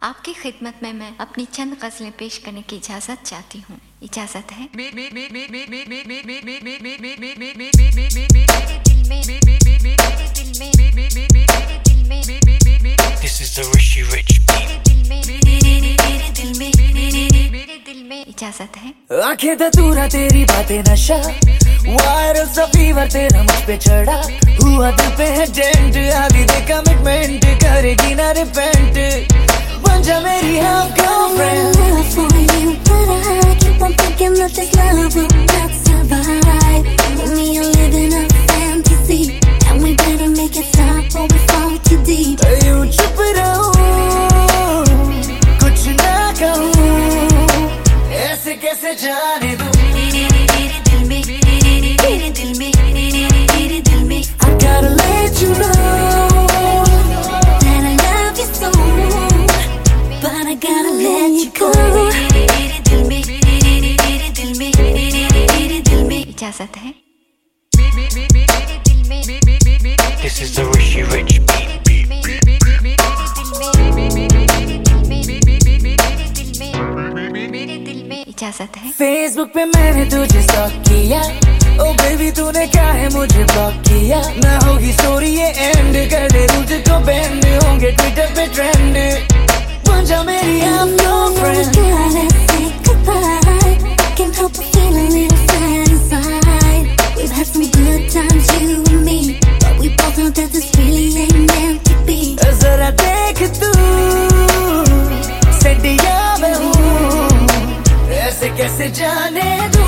आपकी खिदमत में मैं अपनी चंद गज़लें पेश करने की इजाज़त चाहती हूँ। इजाज़त है। This is the Rishi Rich beat. इजाज़त है। आंखें धतूरा तेरी बातें नशा, वायरल सा फीवर तेरा मुझ पे चढ़ा, हुआ दिल पे है डेंट, आगे दे कमिटमेंट, करेगी ना रिपेंट, बन जा मेरी half girlfriend. For you, but I keep on thinking that this love will not survive. With me, you're living a fantasy, and we better make it stop or we fall too deep. यूं चुप रहूं, कुछ ना कहूं, ऐसे कैसे जाने दूं। I gotta let you know that I love you so, but I gotta let you go. इजाज़त है। This is the Rishi Rich beat. इजाज़त है। फेसबुक पे मैंने तुझे स्टॉक किया, ओ बेबी तूने क्या है मुझे ब्लॉक किया, ना होगी स्टोरी ये एंड, कर दे तुझको बैंड, होंगे ट्विटर पे ट्रेंड, बन जा मेरी हम girlfriend. Gotta say goodbye. I can't help but feel a little sad inside. We've had some good times, you and me, but we both know that this really ain't meant to be. जरा देख तू Sandia में हूँ, ऐसे कैसे जाने दूँ।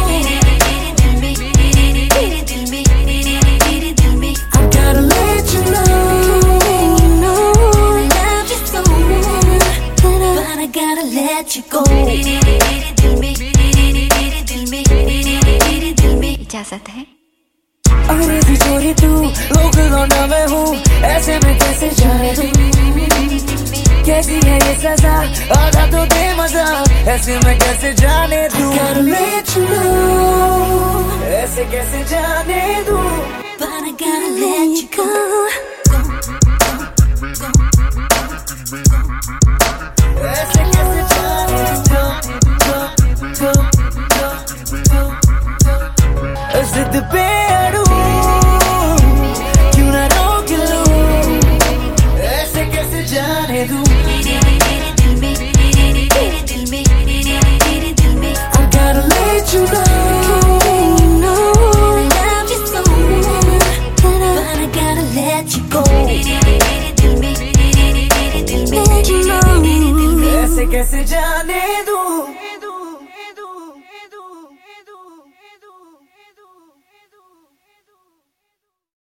I gotta let you know, I love you so, but I gotta let you go. इजाज़त है। अंग्रेजी छोरी तू, लोकल लौंडा मैं हूँ, ऐसे में कैसे जाने दूँ। कैसी है ये सजा, आधा तो दे मजा, ऐसे में कैसे जाने दूँ। I gotta let you know, ऐसे कैसे जाने दूँ। But I gotta let you go. ऐसे कैसे जाने दूँ। जिद पे अड़ूं, क्यों ना रोक लूं, ऐसे कैसे जाने दूँ। I gotta let you know, I love you so, but I gotta let you go. Let you know. ऐसे कैसे जाने दूँ।